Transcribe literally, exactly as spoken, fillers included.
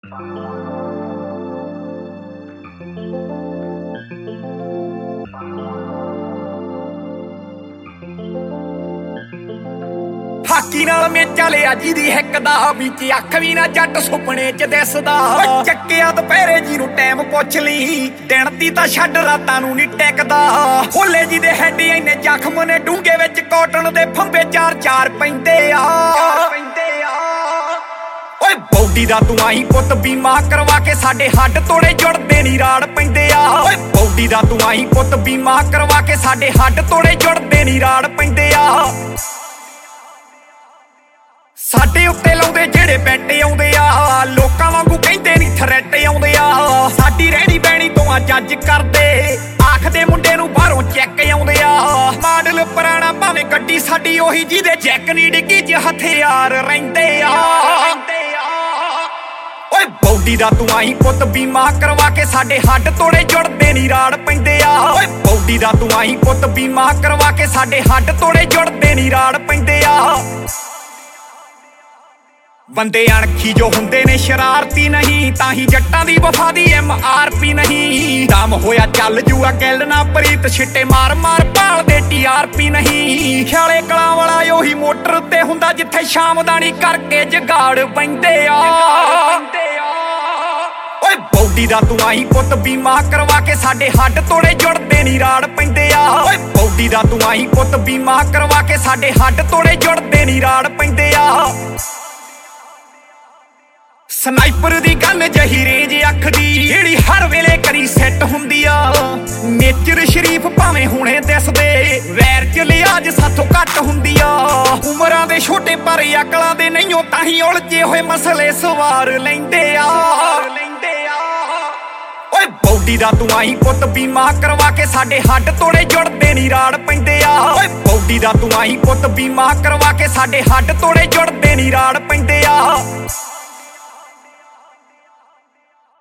Hockey ਨਾਲ ਮੇਚਾ ਲਿਆ ਜਿਹਦੀ ਹਿੱਕ ਦਾ ਵਿੱਚ ਅੱਖ ਵੀ ਨਾ ਜੱਟ ਸੁਪਨੇ ਚ ਦਿਸਦਾ। ਚੱਕਿਆ ਦੁਪਹਿਰੇ ਜੀ ਨੂੰ ਟਾਈਮ ਪੁੱਛ ਲਈ, ਦਿਨ ਦੀ ਤਾਂ ਛੱਡ ਰਾਤਾਂ ਨੂੰ ਨੀ ਟਿਕਦਾ। ਹੋਲੇ ਜੀ ਦੇ ਹੈਡੀ ਇੰਨੇ ਜ਼ਖਮ ਨੇ ਡੂੰਘੇ ਵਿੱਚ ਕਾਟਨ ਦੇ ਫੰਬੇ ਚਾਰ ਚਾਰ ਪੈਂਦੇ ਆ ਪੈਂਦੇ ਆ ਓਏ ਬੌਡੀ ਦਾ ਤੂੰ ਆਈ ਪੁੱਤ ਬੀਮਾ ਕਰਵਾ ਕੇ ਸਾਡੇ ਹੱਡ ਤੋੜੇ ਜੁੜਦੇ ਨੀ ਰਾੜ ਪੈਂਦੇ ਆ। ਓਏ ਬੌਡੀ ਦਾ ਤੂੰ ਆਈ ਪੁੱਤ ਬੀਮਾ ਕਰਵਾ ਕੇ ਸਾਡੇ ਹੱਡ ਤੋੜੇ ਜੁੜਦੇ ਨੀ ਰਾੜ ਪੈਂਦੇ ਆ। ਸਾਡੇ ਉੱਤੇ ਲਾਉਂਦੇ ਜਿਹੜੇ ਬੈਟੇ ਆਉਂਦੇ ਆ, ਲੋਕਾਂ ਵਾਂਗੂ ਕਹਿੰਦੇ ਨੀ ਥਰੈਟ ਆਉਂਦੇ ਆ। ਸਾਡੀ ਰਹਿਣੀ ਬਹਿਣੀ ਤੋਂ ਆ ਜੱਜ ਕਰਦੇ, ਆਖਦੇ ਮੁੰਡੇ ਨੂੰ ਬਾਹਰੋਂ ਚੈੱਕ ਆਉਂਦੇ ਆ। ਮਾਡਲ ਪੁਰਾਣਾ ਭਾਵੇਂ ਗੱਡੀ ਸਾਡੀ ਉਹੀ ਜਿਹਦੇ ਜੈਕ ਨੀ ਡਿੱਗੀ ਚ ਹਥਿਆਰ ਰਹਿੰਦੇ ਆ। ਓਏ ਬੌਡੀ ਦਾ ਤੂੰ ਆਈ ਪੁੱਤ ਬੀਮਾ ਕਰਵਾ ਕੇ ਸਾਡੇ ਹੱਡ ਤੋੜੇ ਜੁੜਦੇ ਨੀ ਰਾੜ ਪੈਂਦੇ ਆ। ਓਏ ਬੌਡੀ ਦਾ ਤੂੰ ਆਈ ਪੁੱਤ ਬੀਮਾ ਕਰਵਾ ਕੇ ਸਾਡੇ ਹੱਡ ਤੋੜੇ ਜੁੜਦੇ ਨੀ ਰਾੜ ਪੈਂਦੇ ਆ। ਬੰਦੇ ਅਣਖੀ ਜੋ ਹੁੰਦੇ ਨੇ ਸ਼ਰਾਰਤੀ ਨਹੀਂ, ਤਾਂ ਹੀ ਜੱਟਾਂ ਦੀ ਵਫਾ ਦੀ ਐਮ ਆਰ ਪੀ ਨਹੀਂ। ਦਮ ਹੋਇਆ ਚੱਲ ਜੂਆ ਗਿੱਲ ਨਾ ਪ੍ਰੀਤ, ਛਿੱਟੇ ਮਾਰ ਮਾਰ ਭਾਲਦੇ ਟੀ ਆਰ ਪੀ ਨਹੀਂ। ਖਿਆਲੇ ਕਲਾਂ ਵਾਲਾ ਉਹੀ ਮੋਟਰ ਤੇ ਹੁੰਦਾ ਜਿੱਥੇ ਸ਼ਾਮਦਾਨੀ ਕਰਕੇ ਜਗਾੜ ਪੈਂਦੇ ਆ। ਓਏ ਬੌਡੀ ਦਾ ਤੂੰ ਆਈ ਪੁੱਤ ਬੀਮਾ ਕਰਵਾ ਕੇ ਸਾਡੇ ਹੱਡ ਤੋੜੇ ਜੁੜਦੇ ਨੀ ਰਾੜ ਪੈਂਦੇ ਆ। ਓਏ ਬੌਡੀ ਦਾ ਤੂੰ ਆਈ ਪੁੱਤ ਬੀਮਾ ਕਰਵਾ ਕੇ ਸਾਡੇ ਹੱਡ ਤੋੜੇ ਜੁੜਦੇ ਨੀ ਰਾੜ ਪੈਂਦੇ ਆ। ਸਨਾਈਪਰ ਦੀ ਗਨ ਜਹੀ ਰੇਂਜ ਅੱਖ ਦੀ, ਜਿਹੜੀ ਹਰ ਵੇਲੇ ਕਰੀ ਸੈੱਟ ਹੁੰਦੀ ਆ। ਨੇਚਰ ਸ਼ਰੀਫ ਭਾਵੇਂ ਹੁਣੇ ਦਿਸਦੇ, ਵੈਰ ਚ ਲਿਆਜ ਸਾਥੋਂ ਘੱਟ ਹੁੰਦੀ ਆ। ਉਮਰਾਂ ਦੇ ਛੋਟੇ ਪਰ ਅਕਲਾਂ ਦੇ ਨਹੀਂਓ, ਤਾਂ ਹੀ ਉਲਝੇ ਹੋਏ ਮਸਲੇ ਸਵਾਰ ਲੈਂਦੇ ਆ ਲੈਂਦੇ ਆ ਓਏ ਬੌਡੀ ਦਾ ਤੂੰ ਆਈ ਪੁੱਤ ਬੀਮਾ ਕਰਵਾ ਕੇ ਸਾਡੇ ਹੱਡ ਤੋੜੇ ਜੁੜਦੇ ਨੀ ਰਾੜ ਪੈਂਦੇ ਆ। ਓਏ ਬੌਡੀ ਦਾ ਤੂੰ ਆਈ ਪੁੱਤ ਬੀਮਾ ਕਰਵਾ ਕੇ ਸਾਡੇ ਹੱਡ ਤੋੜੇ ਜੁੜਦੇ ਨੀ ਰਾੜ